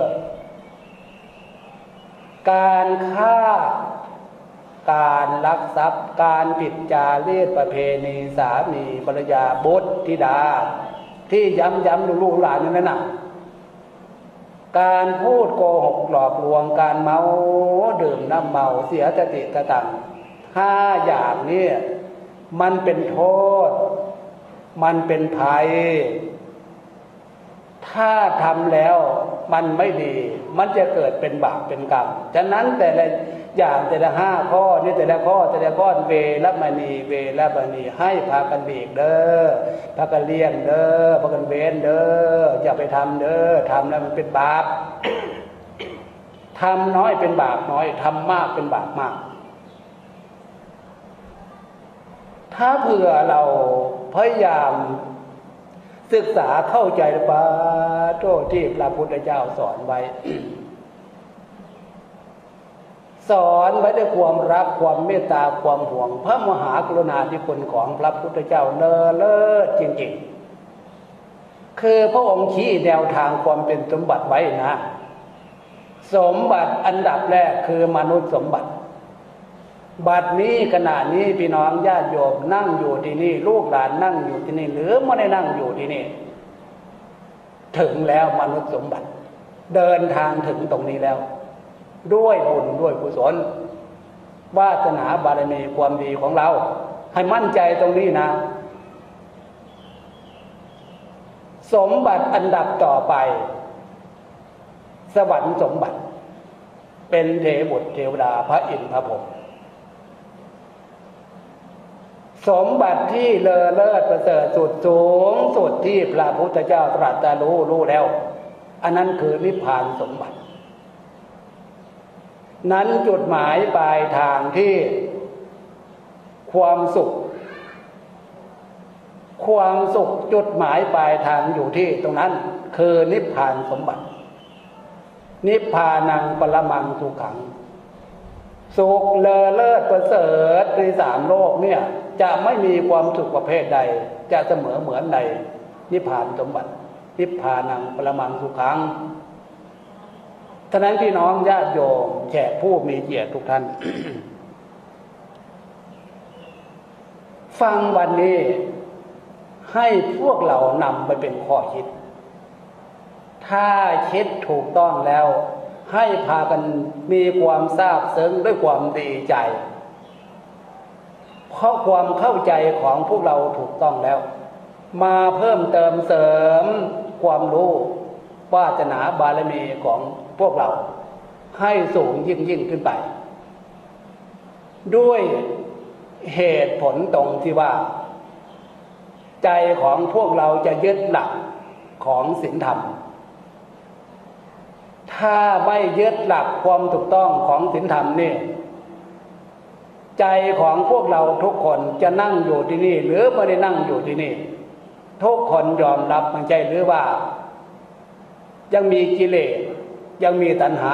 การฆ่าการลักทรัพย์การผิดจารีตประเพณีสามีภรรยาบุตรธิดาที่ย้ำลูกหลานนั่นน่ะการพูดโกหกหลอกลวงการเมาดื่มน้ำเมาเสียสติสตังค์5 อย่างนี้มันเป็นโทษมันเป็นภัยถ้าทำแล้วมันไม่ดีมันจะเกิดเป็นบาปเป็นกรรมฉะนั้นแต่ละอย่างแต่ละ5 ข้อนี่แต่ละข้อเวรมณีเวรมณีให้พากันหลีกเด้อพากันเลี่ยงเด้อพากันเว้นเด้ออย่าไปทำเด้อทำแล้วมันเป็นบาป ทำน้อยเป็นบาปน้อยทำมากเป็นบาปมากถ้าเผื่อเราพยายามศึกษาเข้าใจปาโตที่พระพุทธเจ้าสอนไว้ สอนไว้ด้วยความรักความเมตตาความห่วงพระมหากรุณาธิคุณของพระพุทธเจ้าเลิศจริงๆคือพระองค์ชี้แนวทางความเป็นสมบัติไว้นะสมบัติอันดับแรกคือมนุษย์สมบัติบัดนี้ขณะนี้พี่น้องญาติโยมนั่งอยู่ที่นี่ลูกหลานนั่งอยู่ที่นี่หรือไม่ได้นั่งอยู่ที่นี่ถึงแล้วมนุษย์สมบัติเดินทางถึงตรงนี้แล้วด้วยบุญด้วยกุศลวาสนาบารมีความดีของเราให้มั่นใจตรงนี้นะสมบัติอันดับต่อไปสวรรค์สมบัติเป็นเทพบุตรเทวดาพระอินทร์พระพรหมสมบัติที่เลอเลิศประเสริฐสุดสูงสุดที่พระพุทธเจ้าตรัสรู้แล้วอันนั้นคือนิพพานสมบัตินั้นจุดหมายปลายทางที่ความสุขจุดหมายปลายทางอยู่ที่ตรงนั้นคือนิพพานสมบัตินิพพานังปรมังสุขังสุขเลอเลิศประเสริฐใน3 โลกเนี่ยจะไม่มีความสุขประเภทใดจะเสมอเหมือนในนิพพานสมบัตินิพพานังปรมังสุขังฉะนั้นพี่น้องญาติโยมแขกผู้มีเกียรติทุกท่าน ฟังวันนี้ให้พวกเรานำไปเป็นข้อคิดถ้าคิดถูกต้องแล้วให้พากันมีความซาบซึ้งด้วยความดีใจเพราะความเข้าใจของพวกเราถูกต้องแล้วมาเพิ่มเติมเสริมความรู้วาสนาบารมีของพวกเราให้สูงยิ่งขึ้นไปด้วยเหตุผลตรงที่ว่าใจของพวกเราจะยึดหลักของศีลธรรมถ้าไม่ยึดหลักความถูกต้องของศีลธรรมนี่ใจของพวกเราทุกคนจะนั่งอยู่ที่นี่หรือไม่ได้นั่งอยู่ที่นี่ทุกคนยอมรับมันใจหรือว่ายังมีกิเลสยังมีตัณหา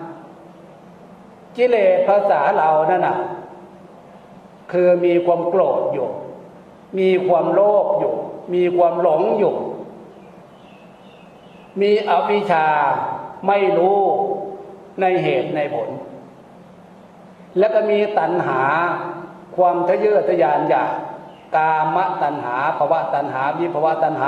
กิเลสภาษาเรานั่นน่ะคือมีความโกรธอยู่มีความโลภอยู่มีความหลงอยู่มีอวิชชาไม่รู้ในเหตุในผลแล้วก็มีตัณหาความทะเยอทะยานอยากกามตัณหาภวตัณหาวิภวตัณหา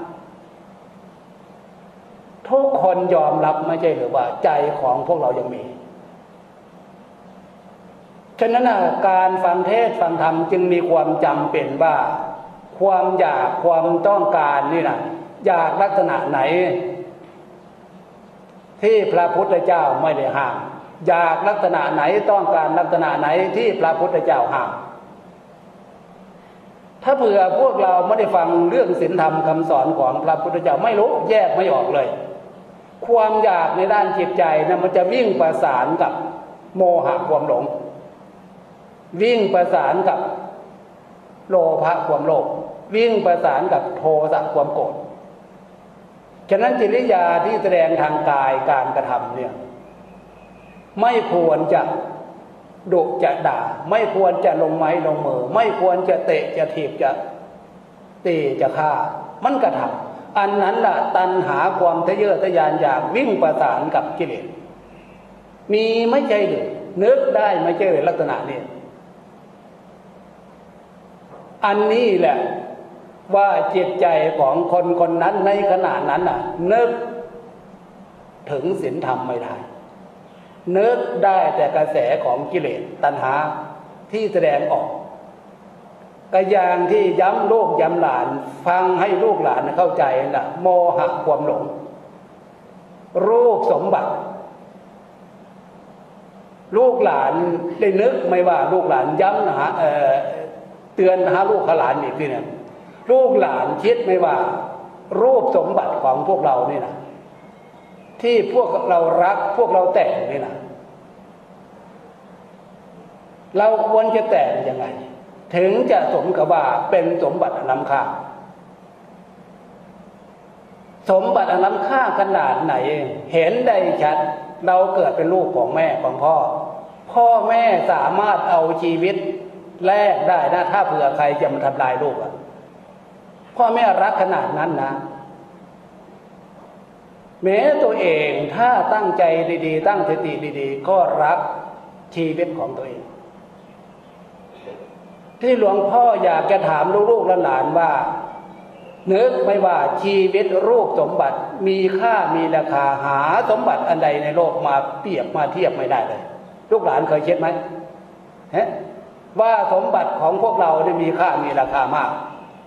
ทุกคนยอมรับไม่ใช่หรือว่าใจของพวกเรายังมีฉะนั้นการฟังเทศน์ฟังธรรมจึงมีความจำเป็นว่าความอยากความต้องการนี่นะอยากลักษณะไหนที่พระพุทธเจ้าไม่ได้ห้ามอยากลักษณะไหนต้องการลักษณะไหนที่พระพุทธเจ้าห้ามถ้าเผื่อพวกเราไม่ได้ฟังเรื่องศีลธรรมคำสอนของพระพุทธเจ้าไม่รู้แยกไม่ออกเลยความอยากในด้านจิตใจนะมันจะวิ่งประสานกับโมหะความหลงวิ่งประสานกับโลภะความโลภวิ่งประสานกับโทสะความโกรธฉะนั้นกิริยาที่แสดงทางกายการกระทำเนี่ยไม่ควรจะดุจะด่าไม่ควรจะลงไม้ลงมือไม่ควรจะเตะจะถีบจะตีจะฆ่ามันกระทำอันนั้นล่ะตัณหาความทะเยอทะยานอยากวิ่งประสานกับกิเลสมีไม่ใช่หรือนึกได้ไม่ใช่หรือลักษณะนี้อันนี้แหละว่าจิตใจของคนคนนั้นในขณะนั้นน่ะนึกถึงศีลธรรมไม่ได้นึกได้แต่กระแสของกิเลสตัณหาที่แสดงออกก็อย่างที่ย้ำลูกย้ำหลานฟังให้ลูกหลานเข้าใจน่ะโมหะความหลงรูปสมบัติลูกหลานได้นึกไม่ว่าลูกหลานย้ำหาเตือนหาลูกหลานอีกทีนึงลูกหลานคิดไม่ว่ารูปสมบัติของพวกเรานี่นะที่พวกเรารักพวกเราแต่งนี่นะเราควรจะแต่งยังไงถึงจะสมกับว่าเป็นสมบัติอันล้ำค่าสมบัติอันล้ำค่าขนาดไหนเห็นได้ชัดเราเกิดเป็นลูกของแม่ของพ่อพ่อแม่สามารถเอาชีวิตแลกได้นะถ้าเผื่อใครจะมาทำลายลูกพ่อแม่รักขนาดนั้นนะแม้ตัวเองถ้าตั้งใจดีๆตั้งสติดีๆก็รักชีวิตของตัวเองที่หลวงพ่ออยากจะถามลูกๆหลานๆว่านึกไม่ว่าชีวิตรูปสมบัติมีค่ามีราคาหาสมบัติอันใดในโลกมาเปรียบมาเทียบไม่ได้เลยลูกหลานเคยคิดไหมว่าสมบัติของพวกเราเนี่ยมีค่ามีราคามาก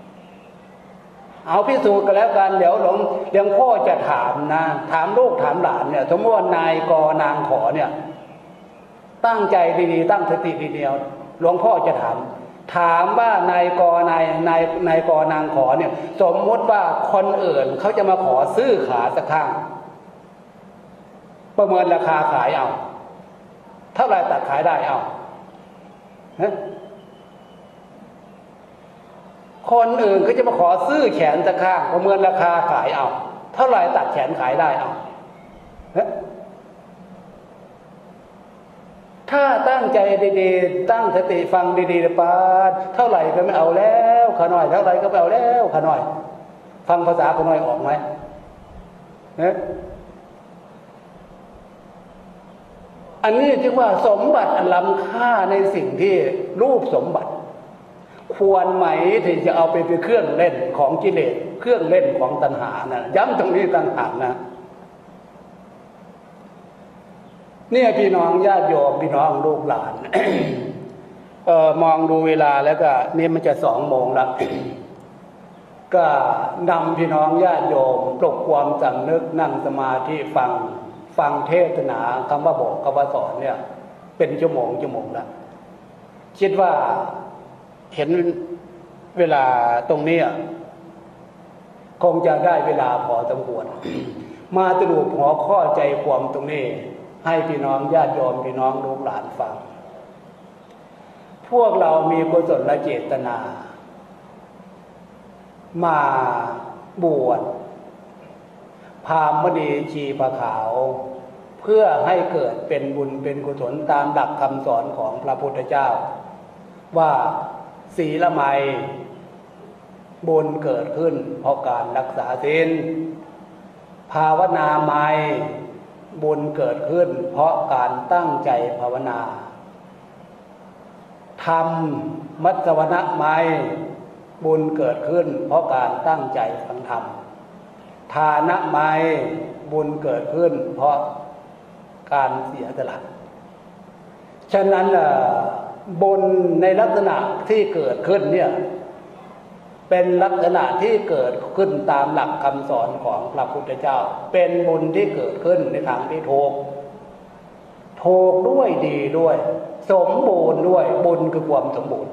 เอาพิสูจน์กันแล้วกันเดี๋ยวหลวงพ่อจะถามนะถามลูกถามหลานเนี่ยสมมติว่านายกนางขอเนี่ยตั้งใจดีๆตั้งสติดีๆหลวงพ่อจะถามว่านายกนางขอเนี่ยสมมติว่าคนอื่นเขาจะมาขอซื้อขาสักข้างประเมินราคาขายเอาเท่าไหร่ตัดขายได้เอาคนอื่นก็จะมาขอซื้อแขนสักข้างประเมินราคาขายเอาเท่าไหร่ตัดแขนขายได้เอาถ้าตั้งใจดีๆตั้งสติฟังดีๆป้าเท่าไหร่ก็ไม่เอาแล้วขาน้อยเท่าไหร่ก็ไม่เอาแล้วขาน้อยฟังภาษาขาน้อยออกไหมนะอันนี้จึงว่าสมบัติอันล้ำค่าในสิ่งที่รูปสมบัติควรไหมที่จะเอาไปเป็นเครื่องเล่นของกิเลสเครื่องเล่นของตัณหานะย้ำตรงนี้ต่างหากนะเนี่ยพี่น้องญาติโยมพี่น้องลูกหลาน มองดูเวลาแล้วก็นี่มันจะ2 โมงแล้ว ก็นำพี่น้องญาติโยมปลุกความสำนึกนั่งสมาธิฟังเทศนาคำว่าบอกคำว่าสอนเนี่ยเป็นชั่วโมงแล้วคิดว่าเห็นเวลาตรงนี้คงจะได้เวลาพอสมควร มาสรุปหัวข้อใจความตรงนี้ให้พี่น้องญาติโยมพี่น้องลูกหลานฟังพวกเรามีกุศลเจตนามาบวชพราหมณ์ดีชีพขาวเพื่อให้เกิดเป็นบุญเป็นกุศลตามหลักคำสอนของพระพุทธเจ้าว่าศีลไมยบุญเกิดขึ้นเพราะการรักษาศีลภาวนาไมยบุญเกิดขึ้นเพราะการตั้งใจภาวนาธรรมมัสวนะไมยบุญเกิดขึ้นเพราะการตั้งใจฟังธรรมทานะไมยบุญเกิดขึ้นเพราะการเสียสละฉะนั้นบุญในลักษณะที่เกิดขึ้นเนี่ยเป็นลักษณะที่เกิดขึ้นตามหลักคำสอนของพระพุทธเจ้าเป็นบุญที่เกิดขึ้นในทางที่ถูกด้วยดีด้วยสมบูรณ์ด้วยบุญคือความสมบูรณ์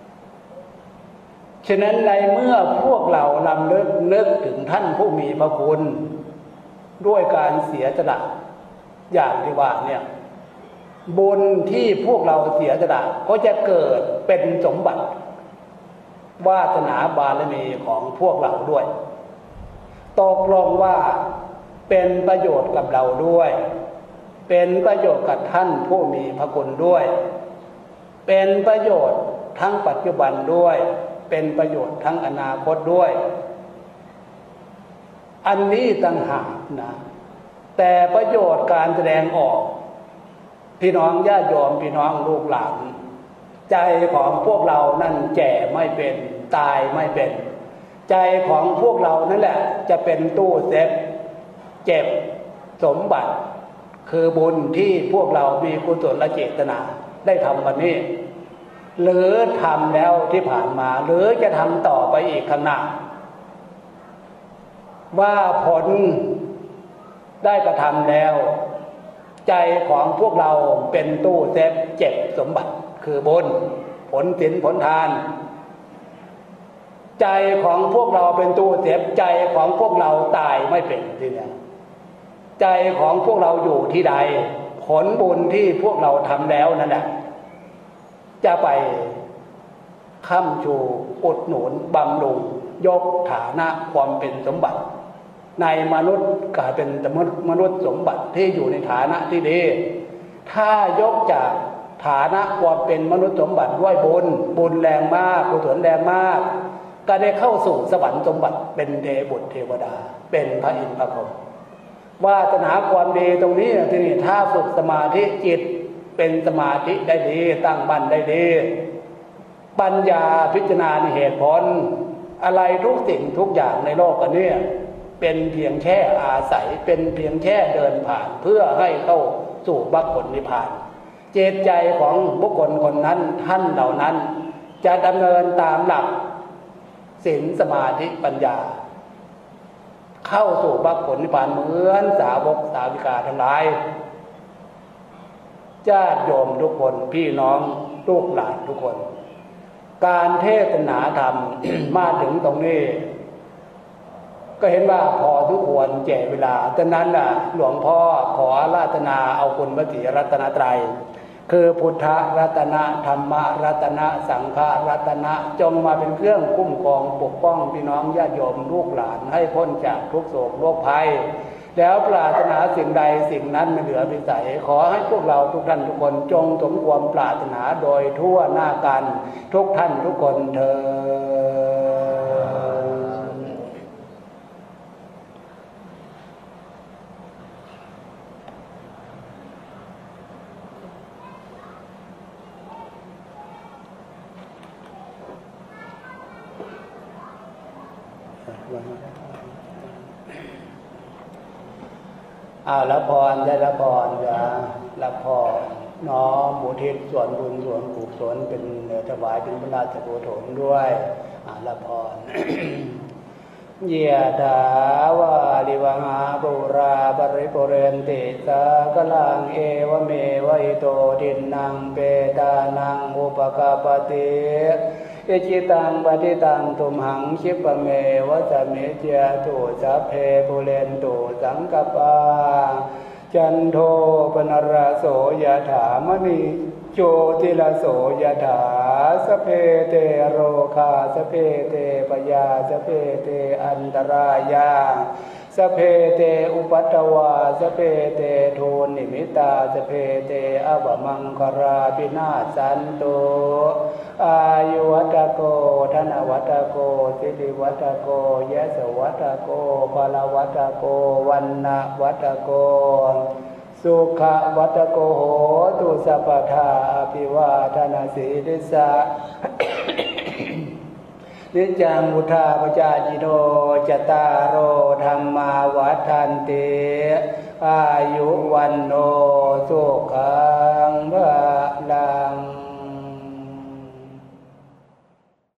ฉะนั้นในเมื่อพวกเราลำลึกนึกถึงท่านผู้มีพระคุณด้วยการเสียสละอย่างที่ว่าเนี่ยบุญที่พวกเราเสียสละก็จะเกิดเป็นสมบัติวาสนาบารมีของพวกเราด้วยตกลงว่าเป็นประโยชน์กับเราด้วยเป็นประโยชน์กับท่านผู้มีพระคุณด้วยเป็นประโยชน์ทั้งปัจจุบันด้วยเป็นประโยชน์ทั้งอนาคตด้วยอันนี้ต่างหากนะแต่ประโยชน์การแสดงออกพี่น้องญาติโยมพี่น้องลูกหลานใจของพวกเรานั่นแก่ไม่เป็นตายไม่เป็นใจของพวกเรานั่นแหละจะเป็นตู้เซฟเก็บสมบัติคือบุญที่พวกเรามีกุศลเจตนาได้ทำวันนี้หรือทำแล้วที่ผ่านมาหรือจะทำต่อไปอีกข้างหน้าว่าผลได้กระทำแล้วใจของพวกเราเป็นตู้เซฟเก็บสมบัติคือบุญผลศีลผลทานใจของพวกเราเป็นตู้เซฟใจของพวกเราตายไม่เป็นทีนี้ใจของพวกเราอยู่ที่ใดผลบุญที่พวกเราทำแล้วนั่นแหละจะไปค้ำชูอุดหนุนบำรุงยกฐานะความเป็นสมบัติในมนุษย์กลายเป็นมนุษย์สมบัติที่อยู่ในฐานะที่ดีถ้ายกจากฐานะความเป็นมนุษย์สมบัติด้วยบุญแรงมากกุศลแรงมากก็ได้เข้าสู่สวรรค์สมบัติเป็นเทบุตรเทวดาเป็นพระอินทร์พระพรหมวาสนาความดีตรงนี้ที่นี่ถ้าฝึกสมาธิจิตเป็นสมาธิได้ดีตั้งมั่นได้ดีปัญญาพิจารณาในเหตุผลอะไรทุกสิ่งทุกอย่างในโลกอันนี้เป็นเพียงแค่อาศัยเป็นเพียงแค่เดินผ่านเพื่อให้เข้าสู่มรรคผลนิพพานเจตใจของบุคคลคนนั้นท่านเหล่านั้นจะดำเนินตามหลักศีลสมาธิปัญญาเข้าสู่มรรคผลนิพพานเหมือนสาวกสาวิกาทั้งหลายญาติโยมทุกคนพี่น้องลูกหลานทุกคนการเทศนาธรรม มาถึงตรงนี้ก็เห็นว่าพอทุกควรแก่เวลาฉะนั้นน่ะหลวงพ่อขออาราธนาเอาคุณพระศรีรัตนตรัยคือพุทธรัตนะธรรมรัตนะสังฆรัตนะจงมาเป็นเครื่องคุ้มครองปกป้องพี่น้องญาติโยมลูกหลานให้พ้นจากทุกโศกโรคภัยแล้วปรารถนาสิ่งใดสิ่งนั้นไม่เหลือวิสัยขอให้พวกเราทุกท่านทุกคนจงสมความปรารถนาโดยทั่วหน้ากันทุกท่านทุกคนเถิดละพรได้ละพรจะละพรน้อมอุทิศส่วนบุญส่วนกุศลเป็นถวายเป็นพระราชกุศลด้วยละพร เยถาวาลิวหาปุราปริปุเรนติสากลังเอวเมวะอิโตทินังเปตานังอุปกาปติอิจิตังปฏิตังตุมหังคิปะเมวะสมิจยตุสัพเพปุเรนตุสังกปาจันโทปนรโสยถามณีโชติลโสยถาสเพเตโรคาสเพเตปยาสเพเตอันตรายาสเพเตอุปัตตวาสเพเตโทนิมิตาสเพเตอวมังคราปินาสันตุอายุวัตโกธนวัตโกสิริวัตโกยะสวัตโกภลวัตโกวันนะวัตโกสุขวัตโกโหตุสัพพทาอภิวาทนาสีลิสา นิจังมุทาปจาจิโนจตารโอธรรมาวัฏันติอายุวันโนสุขังภะลั